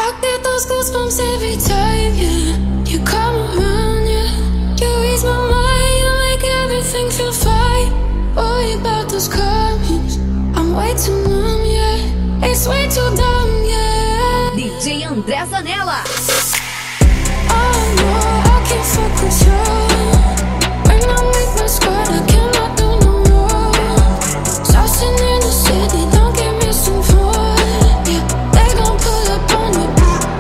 I get those goosebumps every time, yeah. You come around, yeah. You ease my mind, you make everything feel fine. Worry about those comments, I'm way too numb, yeah. It's way too dumb, yeah. DJ André Zanella. Oh no, I can't fuck with you. When I'm with my squad, I cannot do no more. Saucing in the city, don't get misinformed, yeah. They gon' pull up on you.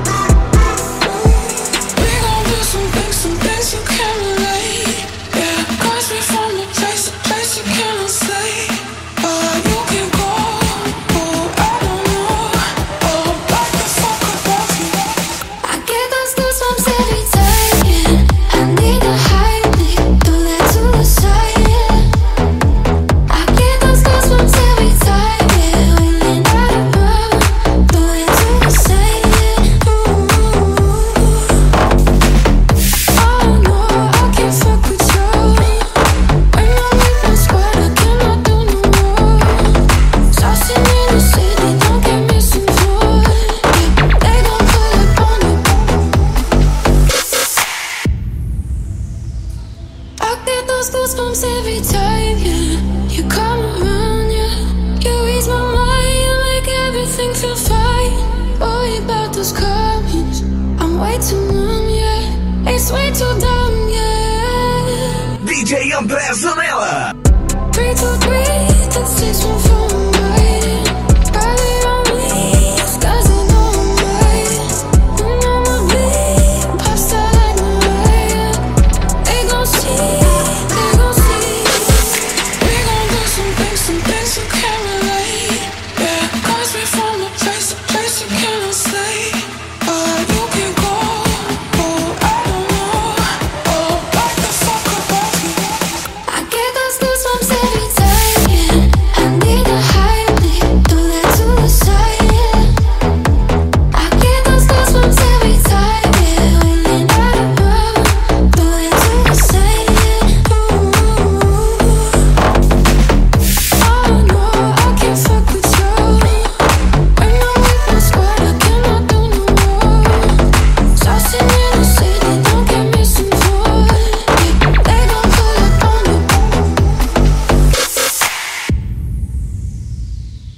We gon' do some things you can't relate, yeah. Cause we from the place you cannot say. You can go, I don't know. Like the fuck above you. I get those goosebumps every time, yeah. I need a high, do that to the side, yeah. I get those goosebumps every time, yeah. When you're not around, do that to the side, yeah. Oh no, I can't fuck with you. When I'm with my squad, I cannot do no more. Saucing in the city, don't get misinformed, yeah. They gon' pull up on you. I get those goosebumps every time, yeah. You come around, yeah. You ease my mind, you make everything feel fine. Worry about those comments, I'm way too numb, yeah. It's way too dumb, yeah. DJ André Zanella. 3, 2, 3, that's 6, 1, 4.